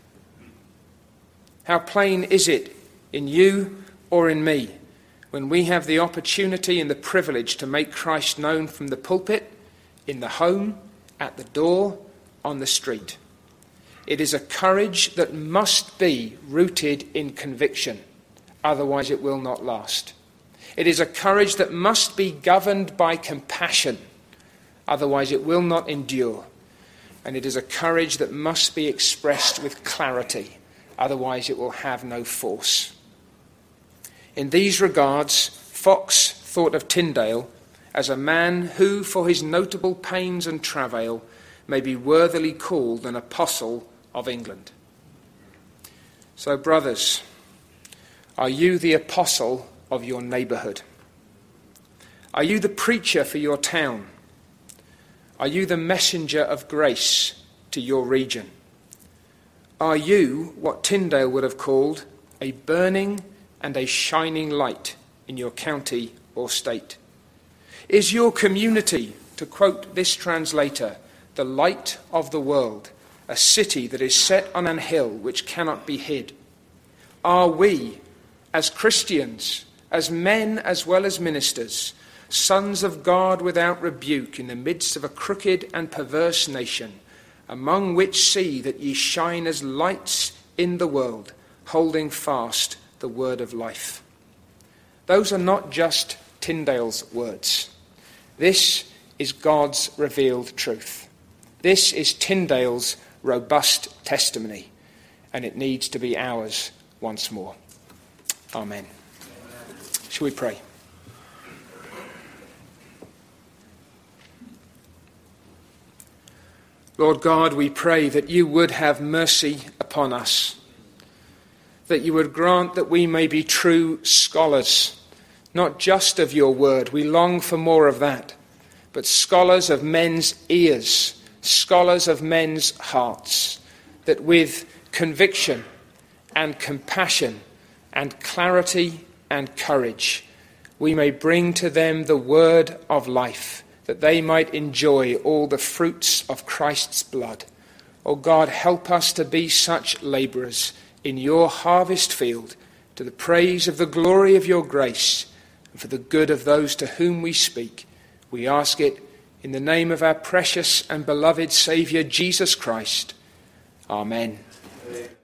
How plain is it in you or in me when we have the opportunity and the privilege to make Christ known from the pulpit, in the home, at the door, on the street? It is a courage that must be rooted in conviction, otherwise it will not last. It is a courage that must be governed by compassion, otherwise it will not endure. And it is a courage that must be expressed with clarity, otherwise it will have no force. In these regards, Fox thought of Tyndale as a man who, for his notable pains and travail, may be worthily called an apostle of England. So, brothers, are you the apostle of your neighbourhood? Are you the preacher for your town? Are you the messenger of grace to your region? Are you what Tyndale would have called a burning and a shining light in your county or state? Is your community, to quote this translator, the light of the world, a city that is set on an hill which cannot be hid? Are we, as Christians, as men as well as ministers, sons of God without rebuke in the midst of a crooked and perverse nation, among which see that ye shine as lights in the world, holding fast the word of life? Those are not just Tyndale's words. This is God's revealed truth. This is Tyndale's robust testimony, and it needs to be ours once more. Amen. Shall we pray? Lord God, we pray that you would have mercy upon us, that you would grant that we may be true scholars, not just of your word. We long for more of that, but scholars of men's ears, scholars of men's hearts, that with conviction and compassion and clarity and courage, we may bring to them the word of life, that they might enjoy all the fruits of Christ's blood. O God, help us to be such labourers in your harvest field, to the praise of the glory of your grace, and for the good of those to whom we speak. We ask it in the name of our precious and beloved Saviour, Jesus Christ. Amen. Amen.